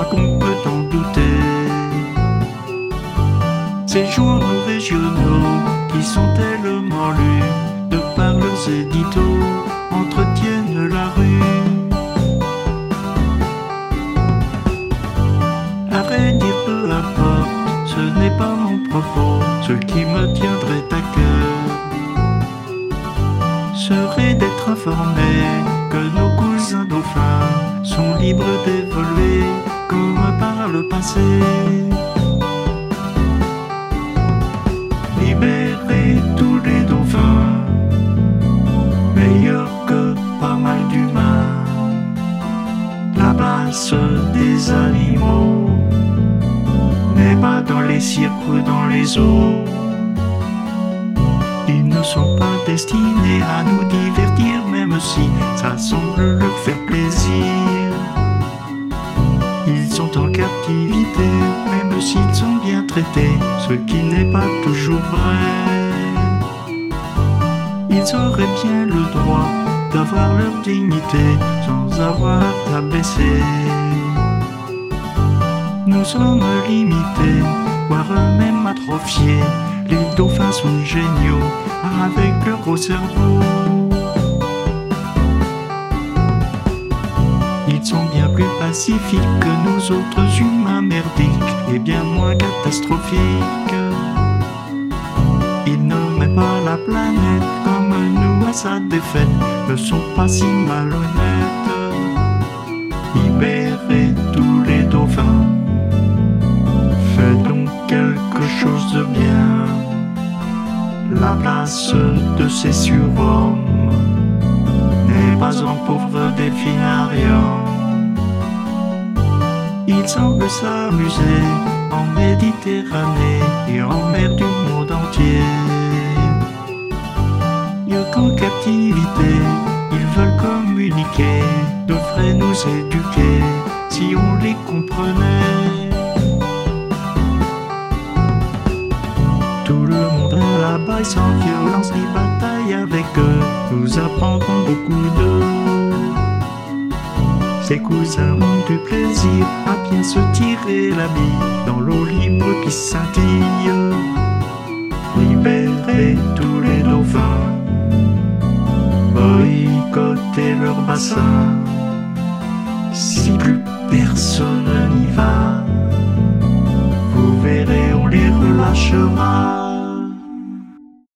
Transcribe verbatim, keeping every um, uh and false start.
qu'on peut en douter. Ces journaux régionaux qui sont tellement lus de par leurs éditos entretiennent la rue. À vrai dire, peu importe, ce n'est pas mon propos, ce qui me tiendrait à cœur serait d'être informé que nos cousins dauphins sont libres d'évoluer comme par le passé. Libérer tous les dauphins, meilleur que pas mal d'humains. La place des animaux n'est pas dans les cirques ou dans les zoos. Ils ne sont pas destinés à nous divertir, même si ça semble leur faire plaisir. Ils sont en captivité, même s'ils sont bien traités, ce qui n'est pas toujours vrai. Ils auraient bien le droit d'avoir leur dignité sans avoir à baisser. Nous sommes limités, voire même atrophiés. Les dauphins sont géniaux avec leur gros cerveau. Ils sont bien plus pacifiques que nous autres humains merdiques et bien moins catastrophiques. Ils ne mettent pas la planète comme nous à sa défaite, ne sont pas si malhonnêtes. Libérez tous les dauphins, faites donc quelque chose de bien. La place de ces surhommes n'est pas en pauvre delphinarium. Ils semblent s'amuser en Méditerranée et en mer du monde entier. Mieux qu'en captivité, ils veulent communiquer, devraient nous éduquer si on les comprenait. Tout le monde là-bas est sans violence ni bataille avec eux, nous apprendrons beaucoup d'eux. Ses cousins ont du plaisir à bien se tirer la bille dans l'eau libre qui scintille. Libérez tous les dauphins, boycottez leur bassin. Si plus personne n'y va, vous verrez, on les relâchera.